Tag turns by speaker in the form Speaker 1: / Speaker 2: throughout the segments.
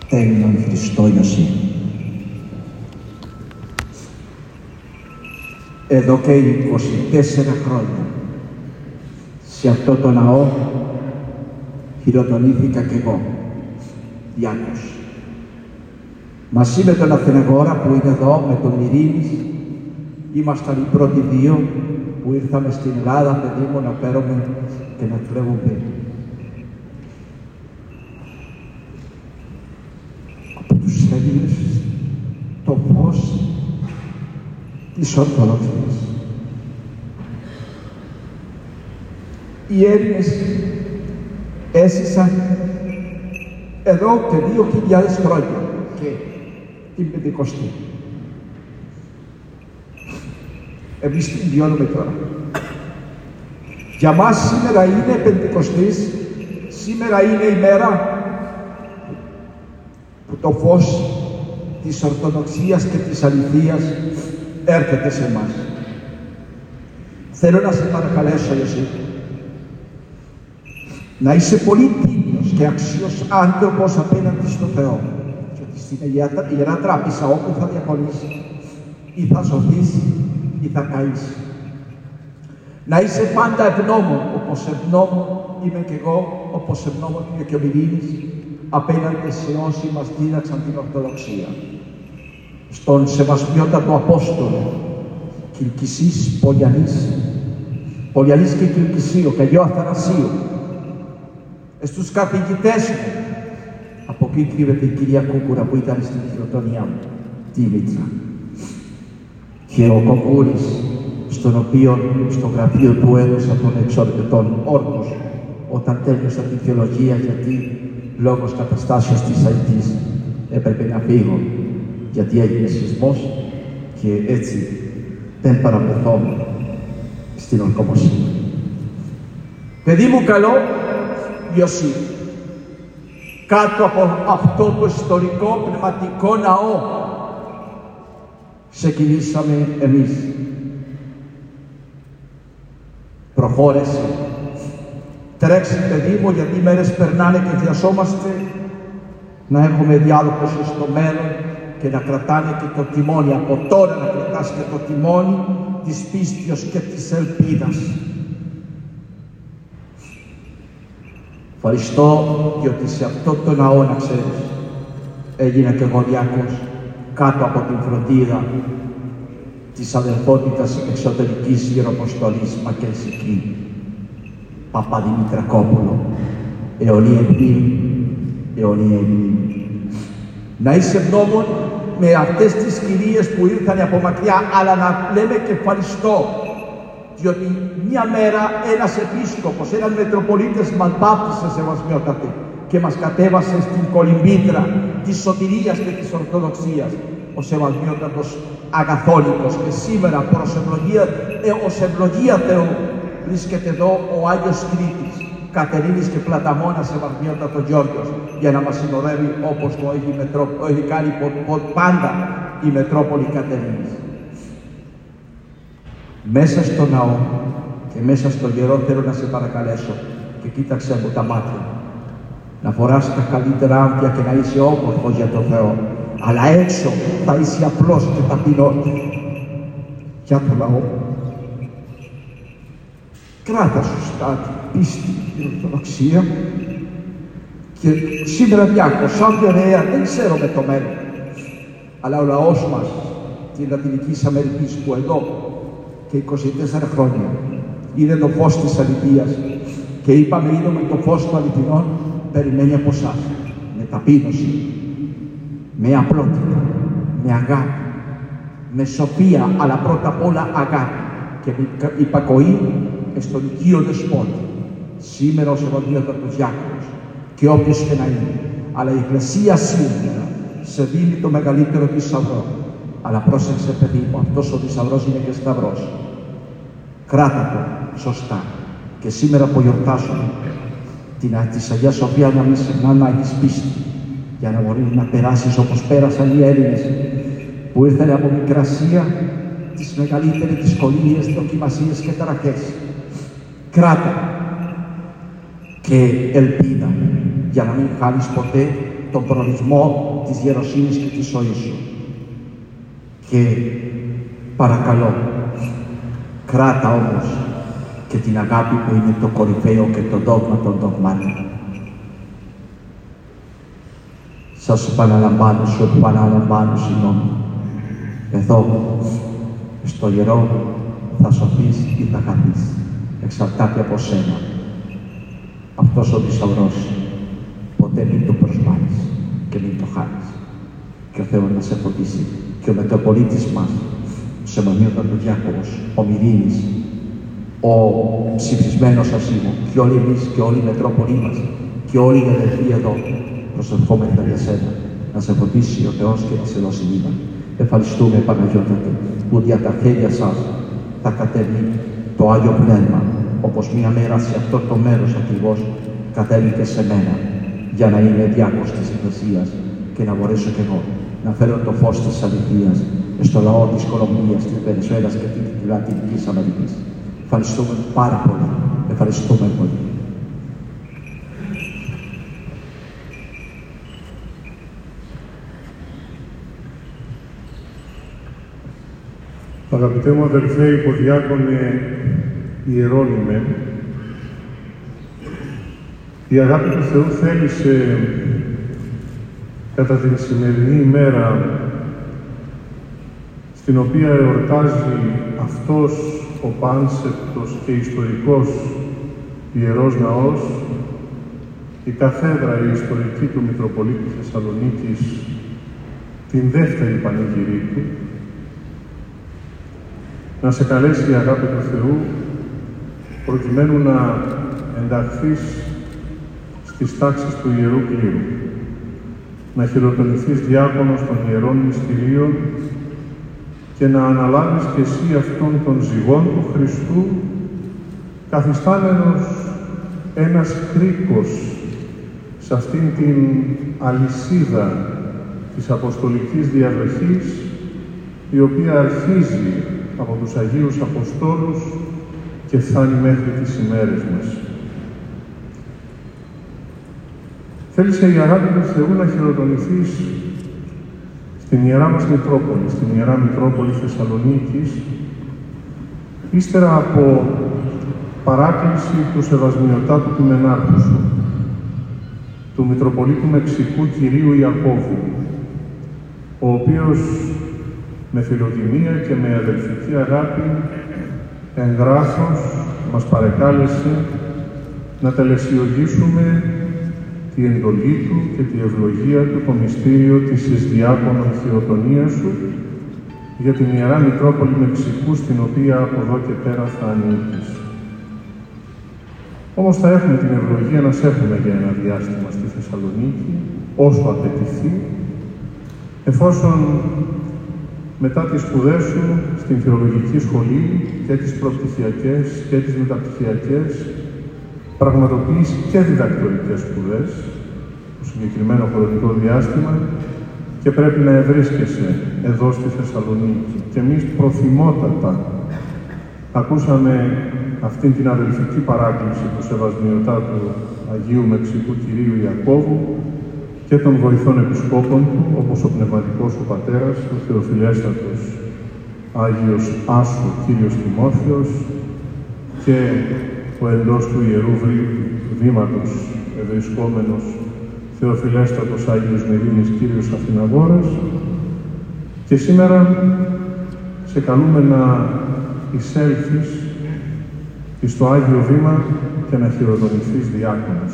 Speaker 1: Τέλειον Χριστό Ιωσή. Εδώ και 24 χρόνια σε αυτό το ναό χειροτονήθηκα κι εγώ, διάκος. Μαζί με τον Αθηναγόρα που είναι εδώ, με τον Ειρήνης, ήμασταν οι πρώτοι δύο που ήρθαμε στην Ελλάδα, παιδί μου, να παίρνουμε και να κλέβουμε. Από τους Έλληνες το φως της Ορθοδοξίας. Οι Έλληνες έζησαν εδώ και 2.000 χρόνια και την Πεντηκοστή. Εμείς την βιώνουμε τώρα. Για μας σήμερα είναι Πεντηκοστής, σήμερα είναι η μέρα που το φως της Ορθοδοξίας και της αληθείας έρχεται σε εμάς. Θέλω να σε παρακαλέσω εσύ να είσαι πολύ τίμιος και αξίος άνθρωπος απέναντι στο Θεό και ότι στην Ιερά Τράπεζα όπου θα διακονήσεις ή θα σωθείς ή θα καείς. Να είσαι πάντα ευγνώμων, όπως ευγνώμων είμαι και εγώ, όπως ευγνώμων είναι και ο Ειρήνης, απέναντι σε όσοι μας δίδαξαν την Ορθοδοξία. Στον Σεβασμιότατο Απόστολο, Κιλκισής Πολιανής και Κιλκισίου, Καγιό Αθανασίου, στους καθηγητές μου, από εκεί κρύβεται η κυρία Κούκουρα που ήταν στην χειροτονία μου, Δήμητρα. Και ο Κοκούρης, στο γραφείο του έδωσα τον όρκος, όταν τέλειωσα τη θεολογία, γιατί λόγω καταστάσεως της Αιτής έπρεπε να φύγω, γιατί έγινε σεισμός και έτσι δεν παραπληθώ στην ορκομοσύνη. Παιδί μου καλό, Ιωσή, κάτω από αυτό το ιστορικό πνευματικό ναό ξεκινήσαμε εμείς. Προχώρησε. Τρέξει, παιδί μου, γιατί οι μέρες περνάνε και χρειαζόμαστε να έχουμε διάλογο στο μέλλον και να κρατάνε και το τιμόνι. Από τώρα να κρατάς και το τιμόνι της πίστης και της ελπίδας. Ευχαριστώ διότι σε αυτό το ναό, να ξέρεις, έγινα και εγώ διάκος κάτω από την φροντίδα της αδελφότητας εξωτερικής Ιεροποστολής Μακελσική, Παπαδημητρακόπουλο, αιωνία μνήμη. Να είσαι ευγνώμων με αυτές τις κυρίες που ήρθαν από μακριά, αλλά να λέμε και ευχαριστώ, διότι μια μέρα ένας επίσκοπος, ένας Μετροπολίτης μας βάπτισε, Σεβασμιότατε, και μας κατέβασε στην κολυμβήτρα της σωτηρίας και της Ορθοδοξίας, ο Σεβασμιότατος Αγαθόλικος. Και σήμερα ως ευλογία Θεού βρίσκεται εδώ ο Άγιος Κρήτης, Κατερίνης και Πλαταμόνα, Σεβασμιότατο Γιώργος, για να μας συνοδεύει όπως το έχει κάνει πάντα η Μετρόπολη Κατερίνης. Μέσα στο ναό και μέσα στο γερό θέλω να σε παρακαλέσω και κοίταξε από τα μάτια. Να φοράς τα καλύτερα άμφια και να είσαι όμορφος για τον Θεό. Αλλά έξω θα είσαι απλός και ταπεινός. Για το λαό. Κράτα σωστά την πίστη, την Ορθοδοξία. Και σήμερα διάκος, αύριο νέα, δεν ξέρω με το μέλλον. Αλλά ο λαός μας, της Λατινικής Αμερικής που εδώ και 24 χρόνια είδε το φως της αληθείας και είπαμε είδαμε το φως των αληθινών, περιμένει από εσάς με ταπείνωση, με απλότητα, με αγάπη, με σοφία, αλλά πρώτα απ' όλα αγάπη και με υπακοή στον οικείο δεσπότη. Σήμερα ο Σεβασμιότατος Διάκονος και όποιος και να είναι, αλλά η Εκκλησία σήμερα σε δίνει το μεγαλύτερο θησαυρό. Αλλά πρόσεξε, παιδί μου, αυτός ο θησαυρός είναι και σταυρός. Κράτα το σωστά. Και σήμερα που γιορτάσουμε της Αγίας Σοφία, να μην ξεχνά να έχεις πίστη, για να μπορείς να περάσεις όπως πέρασαν οι Έλληνες που ήρθαν από Μικρασία τις μεγαλύτερες δυσκολίες, δοκιμασίες και ταραχές. Κράτα και ελπίδα για να μην χάνεις ποτέ τον προορισμό της γεροσύνης και της ζωής σου. Και παρακαλώ, κράτα όμως και την αγάπη που είναι το κορυφαίο και το δόγμα των δογμάτων. Σας επαναλαμβάνω, σου επαναλαμβάνω, συγγνώμη. Εδώ, στο ιερό, θα σωθείς ή θα χαθείς. Εξαρτάται από σένα. Αυτός ο θησαυρός, ποτέ μην το προσπάρεις και μην το χάνεις. Και ο Θεός να σε φωτίσει. Και ο Μετροπολίτης μας, ο Σεμονίωτατος Διάκονος, ο Μυρίνης, ο ψηφισμένος ασύμων, και όλοι εμείς και όλοι οι Μετρόπολοι μας, και όλοι οι αδελφοί εδώ, προσευχόμεθα για σένα, να σε φωτίσει ο Θεός και να σε δώσει λίμα. Ευχαριστούμε, Παναγιώτατε, που δια τα χέρια σας θα κατέβει το Άγιο Πνεύμα, όπως μία μέρα σε αυτό το μέρος ακριβώς κατέβηκε σε μένα, για να είμαι διάκος της Εκκλησίας και να μπορέσω κι εγώ να φέρω το φως της αληθείας στο λαό της Κολομβίας, της Βενεζουέλας και της Λατινικής Αμερικής. Ευχαριστούμε πάρα πολύ. Ευχαριστούμε πολύ.
Speaker 2: Αγαπητέ μου αδελφέ υποδιάκονε Ιερώνυμε, η αγάπη του Θεού θέλησε κατά την σημερινή ημέρα, στην οποία εορτάζει αυτός ο πάνσεπτος και ιστορικός Ιερός Ναός, η καθέδρα η ιστορική του Μητροπολίτη Θεσσαλονίκης, την δεύτερη πανηγυρή του, να σε καλέσει η αγάπη του Θεού, προκειμένου να ενταχθείς στις τάξεις του Ιερού Κλήρου, να χειροτονηθείς διάκονος των Ιερών Μυστηρίων και να αναλάβεις και εσύ αυτόν των ζυγών του Χριστού, καθιστάμενος ένας κρίκος σε αυτήν την αλυσίδα της Αποστολικής Διαδοχής, η οποία αρχίζει από τους Αγίους Αποστόλους και φτάνει μέχρι τις ημέρες μας. Θέλησε η αγάπη του Θεού να χειροτονηθείς στην Ιερά μας Μητρόπολη, στην Ιερά Μητρόπολη Θεσσαλονίκης, ύστερα από παράκληση του Σεβασμιωτάτου του Μενάρχου σου, του Μητροπολίτου Μεξικού Κυρίου Ιακώβου, ο οποίος με φιλοτιμία και με αδελφική αγάπη εγγράφος μας παρεκάλεσε να τελεσιογήσουμε τη εντολή του και τη ευλογία του το μυστήριο της εισδιάκονον χειροτονίας σου για την Ιερά Μητρόπολη Μεξικού, στην οποία από εδώ και πέρα θα ανήκεις. Όμως θα έχουμε την ευλογία να σε έχουμε για ένα διάστημα στη Θεσσαλονίκη, όσο απαιτηθεί, εφόσον μετά τις σπουδές σου στην Θεολογική Σχολή και τις προπτυχιακές και τις μεταπτυχιακές πραγματοποιείς και διδακτορικές σπουδές στο συγκεκριμένο χρονικό διάστημα και πρέπει να ευρίσκεσαι εδώ στη Θεσσαλονίκη. Και εμείς προθυμότατα ακούσαμε αυτήν την αδελφική παράκληση του Σεβασμιωτάτου Αγίου Μεξικού Κυρίου Ιακώβου και των βοηθών επισκόπων του, όπως ο πνευματικός σου πατέρας, ο Θεοφιλέστατος Άγιος Άσου Κύριος Τιμόθεος και ο εντός του Ιερού Βήματος ευρισκόμενος Θεοφιλέστατος Άγιος Μυρίνης Κύριος Αθηναγόρας. Και σήμερα σε καλούμε να εισέλθεις στο Άγιο Βήμα και να χειροτονηθείς διάκονος.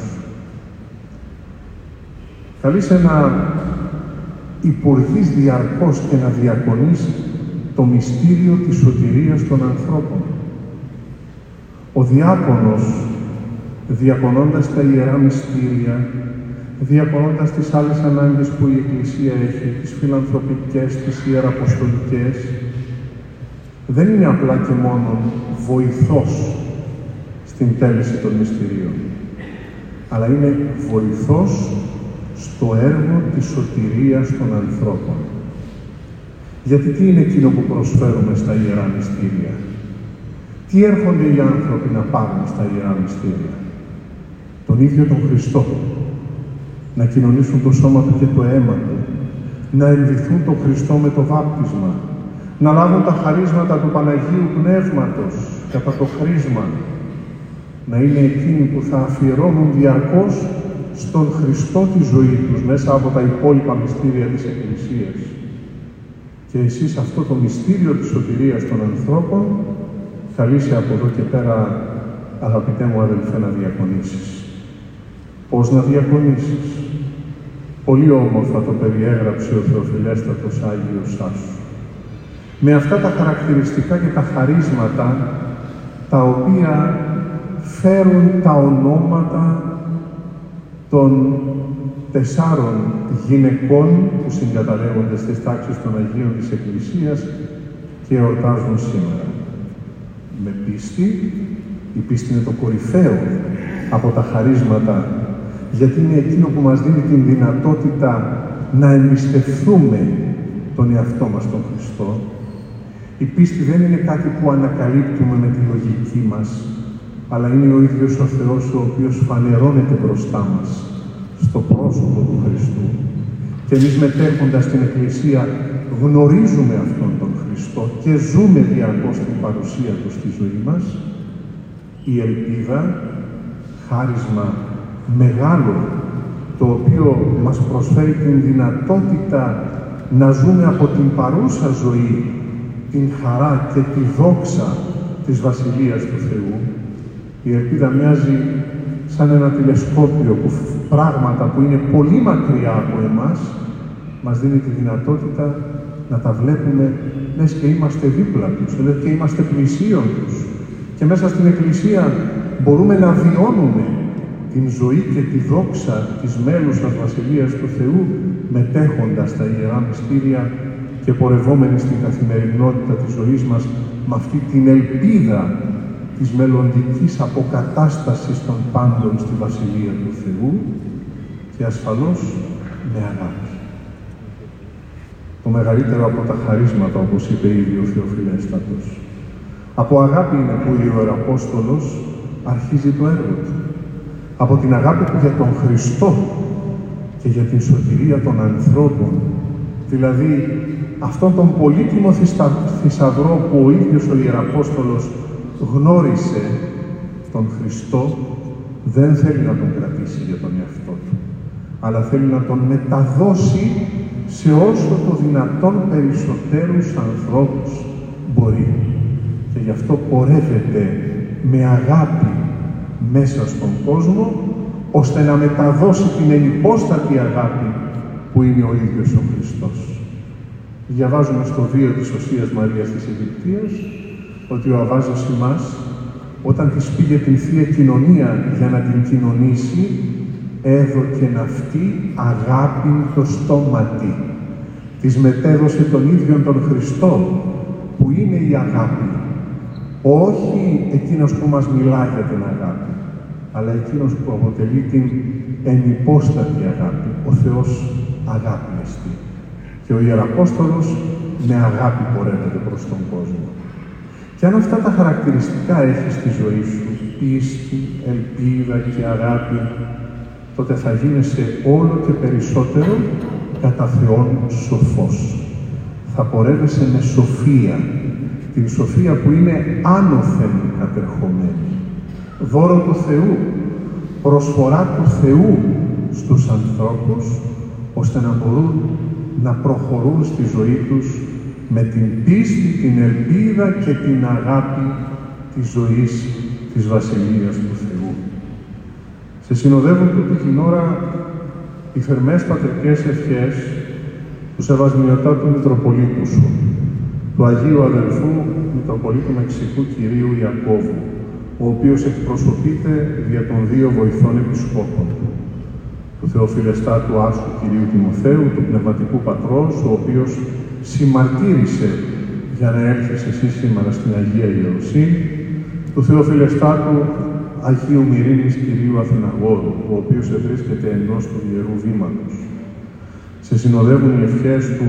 Speaker 2: Καλείσαι να υπουργείς διαρκώς και να διακονείς το μυστήριο της σωτηρίας των ανθρώπων. Ο διάκονος, διακονώντας τα ιερά μυστήρια, διακονώντας τις άλλες ανάγκες που η Εκκλησία έχει, τις φιλανθρωπικές, τις ιεραποστολικές, δεν είναι απλά και μόνο βοηθός στην τέλεση των μυστηρίων, αλλά είναι βοηθός στο έργο της σωτηρίας των ανθρώπων. Γιατί τι είναι εκείνο που προσφέρουμε στα ιερά μυστήρια? Τι έρχονται οι άνθρωποι να πάρουν στα ιερά μυστήρια? Τον ίδιο τον Χριστό. να κοινωνήσουν το σώμα του και το αίμα του, να ενδυθούν το Χριστό με το βάπτισμα, να λάβουν τα χαρίσματα του Παναγίου Πνεύματος κατά το χρίσμα, να είναι εκείνοι που θα αφιερώνουν διαρκώς στον Χριστό τη ζωή τους μέσα από τα υπόλοιπα μυστήρια της Εκκλησίας. Και εσείς αυτό το μυστήριο της σωτηρίας των ανθρώπων καλείσαι από εδώ και πέρα, αγαπητέ μου αδελφέ, να διακονήσεις. Πώς να διακονήσεις? Πολύ όμορφα το περιέγραψε ο Θεοφιλέστατος Άγιος Άσου. Με αυτά τα χαρακτηριστικά και τα χαρίσματα, τα οποία φέρουν τα ονόματα των 4 γυναικών που συγκαταλέγονται στις τάξεις των Αγίων της Εκκλησίας και εορτάζουν σήμερα. Με πίστη, η πίστη είναι το κορυφαίο από τα χαρίσματα, γιατί είναι εκείνο που μας δίνει την δυνατότητα να εμπιστευθούμε τον εαυτό μας τον Χριστό. Η πίστη δεν είναι κάτι που ανακαλύπτουμε με τη λογική μας, αλλά είναι ο ίδιος ο Θεός ο οποίος φανερώνεται μπροστά μας στο πρόσωπο του Χριστού. Και εμείς μετέχοντας στην Εκκλησία γνωρίζουμε αυτόν τον Χριστό και ζούμε διαρκώς την παρουσία του στη ζωή μας. Η ελπίδα, χάρισμα μεγάλο, το οποίο μας προσφέρει την δυνατότητα να ζούμε από την παρούσα ζωή την χαρά και τη δόξα της Βασιλείας του Θεού. Η ελπίδα μοιάζει σαν ένα τηλεσκόπιο που πράγματα που είναι πολύ μακριά από εμάς μας δίνει τη δυνατότητα να τα βλέπουμε λες και είμαστε δίπλα τους, λες και είμαστε πλησίον τους. Και μέσα στην Εκκλησία μπορούμε να βιώνουμε την ζωή και τη δόξα της μέλουσας Βασιλείας του Θεού, μετέχοντας τα Ιερά Μυστήρια και πορευόμενοι στην καθημερινότητα της ζωής μας με αυτή την ελπίδα της μελλοντικής αποκατάστασης των πάντων στη Βασιλεία του Θεού και ασφαλώς με αγάπη. Το μεγαλύτερο από τα χαρίσματα, όπως είπε ήδη ο Θεοφιλέστατος. Από αγάπη είναι που ο Ιεραπόστολος αρχίζει το έργο του. Από την αγάπη του για τον Χριστό και για την σωτηρία των ανθρώπων. Δηλαδή, αυτόν τον πολύτιμο θησαυρό που ο ίδιος ο Ιεραπόστολος γνώρισε τον Χριστό, δεν θέλει να τον κρατήσει για τον εαυτό του, αλλά θέλει να τον μεταδώσει σε όσο το δυνατόν περισσότερους ανθρώπους μπορεί. Και γι' αυτό πορεύεται με αγάπη μέσα στον κόσμο, ώστε να μεταδώσει την ενυπόστατη αγάπη που είναι ο ίδιος ο Χριστός. Διαβάζουμε στο βίο της Οσίας Μαρίας της Αιγυπτίας ότι ο Αββάς Ζωσιμάς, όταν της πήγε την Θεία Κοινωνία για να την κοινωνήσει, έδωκεν αυτή αγάπη το στόματι. Της μετέδωσε τον ίδιο τον Χριστό, που είναι η αγάπη. Όχι εκείνος που μας μιλά για την αγάπη, αλλά εκείνος που αποτελεί την ενυπόστατη αγάπη. Ο Θεός αγάπη εστί. Και ο Ιεραπόστολος με αγάπη πορεύεται προς τον κόσμο. Και αν αυτά τα χαρακτηριστικά έχεις στη ζωή σου, πίστη, ελπίδα και αγάπη, τότε θα γίνεσαι όλο και περισσότερο κατά Θεόν σοφός. Θα πορεύεσαι με σοφία, την σοφία που είναι άνωθεν κατερχομένη. Δώρο του Θεού, προσφορά του Θεού στους ανθρώπους, ώστε να μπορούν να προχωρούν στη ζωή τους με την πίστη, την ελπίδα και την αγάπη της ζωής της Βασιλείας του Θεού. Σε συνοδεύουν τούτη την ώρα οι θερμές πατρικές ευχές του Σεβασμιωτάτου Μητροπολίτου σου, του Αγίου Αδελφού Μητροπολίτου Μεξικού Κυρίου Ιακώβου, ο οποίος εκπροσωπείται δια των 2 βοηθών επισκόπων του Θεοφιλεστάτου Άσου Κυρίου Τιμοθέου, του Πνευματικού Πατρός, ο οποίος συμμαρτύρησε για να έρθεις εσύ σήμερα στην Αγία Ιερουσία, του Θεοφιλεστάτου Αγίου Μυρίνης Κυρίου Αθηναγόρου, ο οποίος ευρίσκεται ενός του Ιερού Βήματος. Σε συνοδεύουν οι ευχές του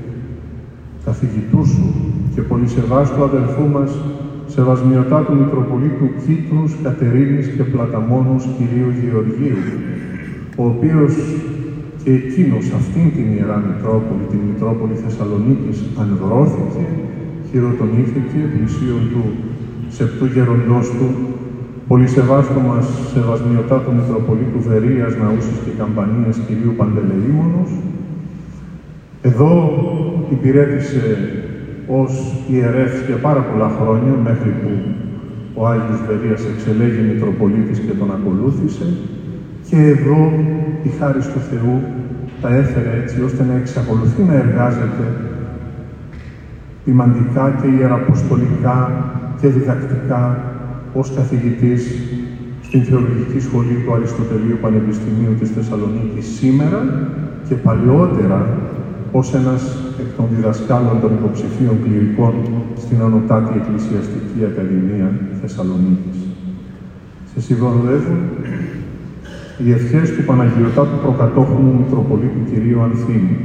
Speaker 2: καθηγητού σου και πολυσεβάστου αδελφού μας, Σεβασμιωτάτου Μητροπολίτου Κύπρους, Κατερίνης και Πλαταμόνους Κυρίου Γεωργίου, ο οποίος και εκείνος αυτήν την Ιερά Μητρόπολη, την Μητρόπολη Θεσσαλονίκης, ανδρώθηκε, χειροτονήθηκε πλησίον του σεπτού γεροντός του, πολυσεβάστομας σεβασμιωτάτου Μητροπολίτου Βερίας, Ναούσης και Καμπανίας κυρίου Παντελεήμονος. Εδώ υπηρέτησε ως ιερεύς για πάρα πολλά χρόνια, μέχρι που ο Άγιος Βερίας εξελέγει Μητροπολίτης και τον ακολούθησε, και εδώ η χάρις του Θεού τα έφερε έτσι ώστε να εξακολουθεί να εργάζεται ποιμαντικά και ιεραποστολικά και διδακτικά ως καθηγητής στην Θεολογική Σχολή του Αριστοτελείου Πανεπιστημίου της Θεσσαλονίκης σήμερα και παλαιότερα ως ένας εκ των διδασκάλων των υποψηφίων κληρικών στην Ανωτάτη Εκκλησιαστική Ακαδημία Θεσσαλονίκης. Σε συγχωρεύουν οι ευχές του Παναγιωτάτου Προκατόχου μου Μητροπολίτου Κυρίου Ανθίμου,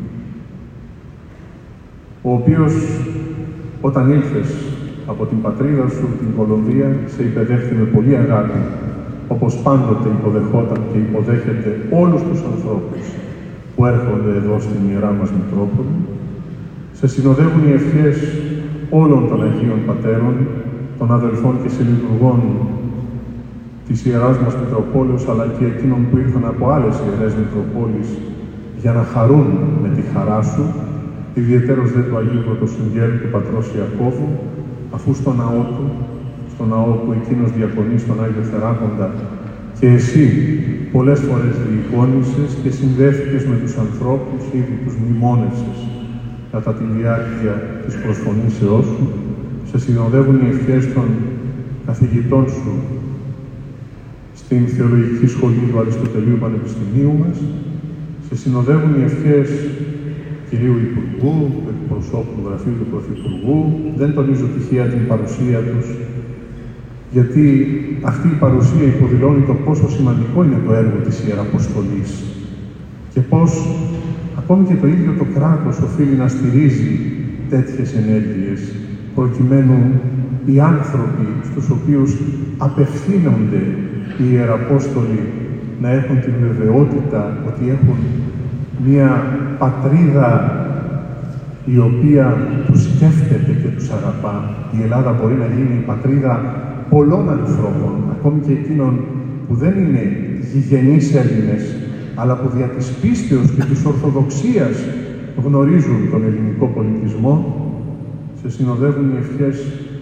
Speaker 2: ο οποίος όταν ήλθες από την πατρίδα σου, την Κολομβία, σε υπεδέχθη με πολύ αγάπη, όπως πάντοτε υποδεχόταν και υποδέχεται όλους τους ανθρώπους που έρχονται εδώ στην Ιερά μας Μητρόπολη. Σε συνοδεύουν οι ευχές όλων των Αγίων Πατέρων, των αδελφών και συλλειτουργών της Ιεράς μας Μητροπόλεως, αλλά και εκείνων που ήρθαν από άλλες Ιερές Μητροπόλεις για να χαρούν με τη χαρά σου, ιδιαιτέρως δε του Αγίου Πρωτοσυγγέλου του Πατρός Ιακώβου, αφού στο ναό που εκείνος διακονεί στον Άγιο Θεράποντα και εσύ πολλές φορές διεικόνησες και συνδέθηκες με τους ανθρώπους, ήδη τους μνημόνευσες κατά τη διάρκεια της προσφωνήσεώς σου, σε συνοδεύουν οι ευχές των καθηγητών σου στην Θεολογική Σχολή του Αριστοτελείου Πανεπιστημίου μας, σε συνοδεύουν οι ευχές κυρίου Υπουργού, του εκπροσώπου του Γραφείου του Πρωθυπουργού. Δεν τονίζω τυχαία την παρουσία τους, γιατί αυτή η παρουσία υποδηλώνει το πόσο σημαντικό είναι το έργο της Ιεραποστολής και πώς ακόμη και το ίδιο το κράτος οφείλει να στηρίζει τέτοιες ενέργειες, προκειμένου οι άνθρωποι στους οποίους απευθύνονται οι Ιεραπόστολοι να έχουν την βεβαιότητα ότι έχουν μία πατρίδα η οποία τους σκέφτεται και τους αγαπά. Η Ελλάδα μπορεί να γίνει η πατρίδα πολλών ανθρώπων, ακόμη και εκείνων που δεν είναι γηγενείς Έλληνες, αλλά που δια της πίστεως και της Ορθοδοξίας γνωρίζουν τον ελληνικό πολιτισμό. Σε συνοδεύουν οι ευχές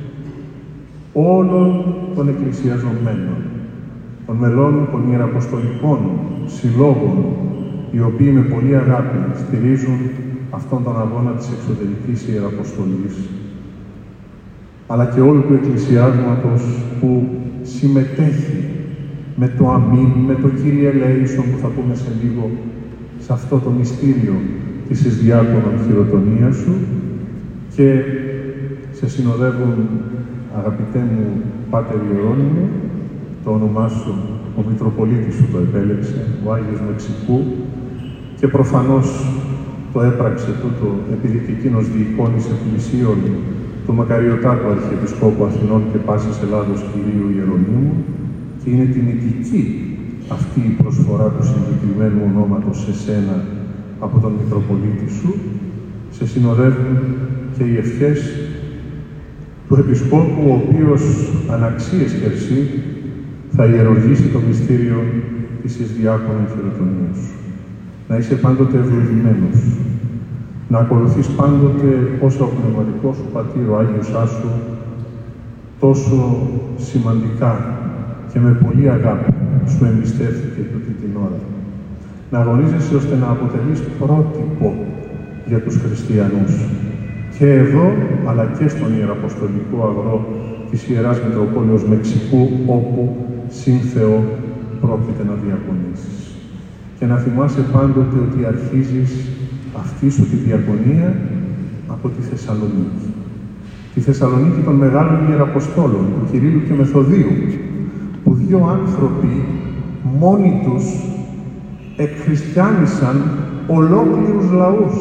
Speaker 2: όλων των εκκλησιαζομένων, των μελών των Ιεραποστολικών συλλόγων, οι οποίοι με πολύ αγάπη στηρίζουν αυτόν τον αγώνα της εξωτερικής Ιεραποστολής, αλλά και όλου του εκκλησιάσματος που συμμετέχει με το αμήν, με το Κύριε Ελέησον που θα πούμε σε λίγο, σε αυτό το μυστήριο της εισδιάκονων χειροτονίας σου, και σε συνοδεύουν, αγαπητέ μου Πάτερ Ιερώνυμε, το όνομά σου, ο Μητροπολίτης σου το επέλεξε, ο Άγιος Μεξικού, και προφανώς το έπραξε τούτο επειδή και εκείνος διεικόνησε πλησίον του Μακαριωτάτου Αρχιεπισκόπου Αθηνών και πάσης Ελλάδος Κυρίου Ιερονύμου, και είναι τιμητική αυτή η προσφορά του συγκεκριμένου ονόματος σε σένα από τον Μητροπολίτη σου. Σε συνοδεύουν και οι ευχές του Επισκόπου, ο οποίος αναξίες χερσί θα ιερουργήσει το μυστήριο της εισδιάκονων χειροτονίας σου. Να είσαι πάντοτε ευλογημένος, να ακολουθείς πάντοτε όσο ο πνευματικός σου πατήρ, ο Άγιος Άσου, τόσο σημαντικά και με πολύ αγάπη σου εμπιστεύθηκε τούτη την ώρα. Να αγωνίζεσαι ώστε να αποτελείς πρότυπο για τους χριστιανούς. Και εδώ, αλλά και στον Ιεραποστολικό αγρό της Ιεράς Μητροπόλεως Μεξικού, όπου συν Θεό πρόκειται να διακονήσεις. Και να θυμάσαι πάντοτε ότι αρχίζεις αυτή σου τη διακονία από τη Θεσσαλονίκη. Τη Θεσσαλονίκη των μεγάλων Ιεραποστόλων, του Κυρίλλου και Μεθοδίου, που δύο άνθρωποι μόνοι τους εκχριστιάνισαν ολόκληρους λαούς.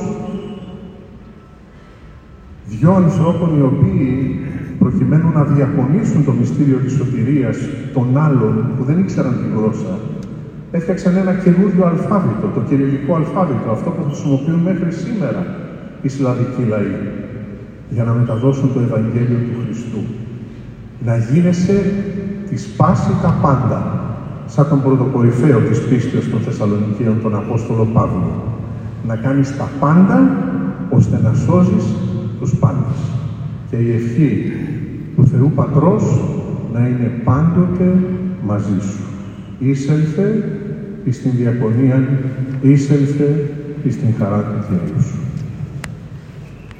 Speaker 2: Δυο ανθρώπων οι οποίοι, προκειμένου να διακονήσουν το μυστήριο της σωτηρίας των άλλων που δεν ήξεραν τη γλώσσα, Έφτιαξαν ένα καινούριο αλφάβητο, το κυριλικό αλφάβητο, αυτό που χρησιμοποιούν μέχρι σήμερα οι σλαβικοί λαοί, για να μεταδώσουν το Ευαγγέλιο του Χριστού. Να γίνεσαι της πάση τα πάντα, σαν τον πρωτοκορυφαίο της πίστεως των Θεσσαλονικαίων, τον Απόστολο Παύλο. Να κάνεις τα πάντα, ώστε να σώζεις τους πάντες. Και η ευχή του Θεού Πατρός να είναι πάντοτε μαζί σου. Είσελθε εις την διακονία, είσελθε εις την χαρά του Κυρίου σου.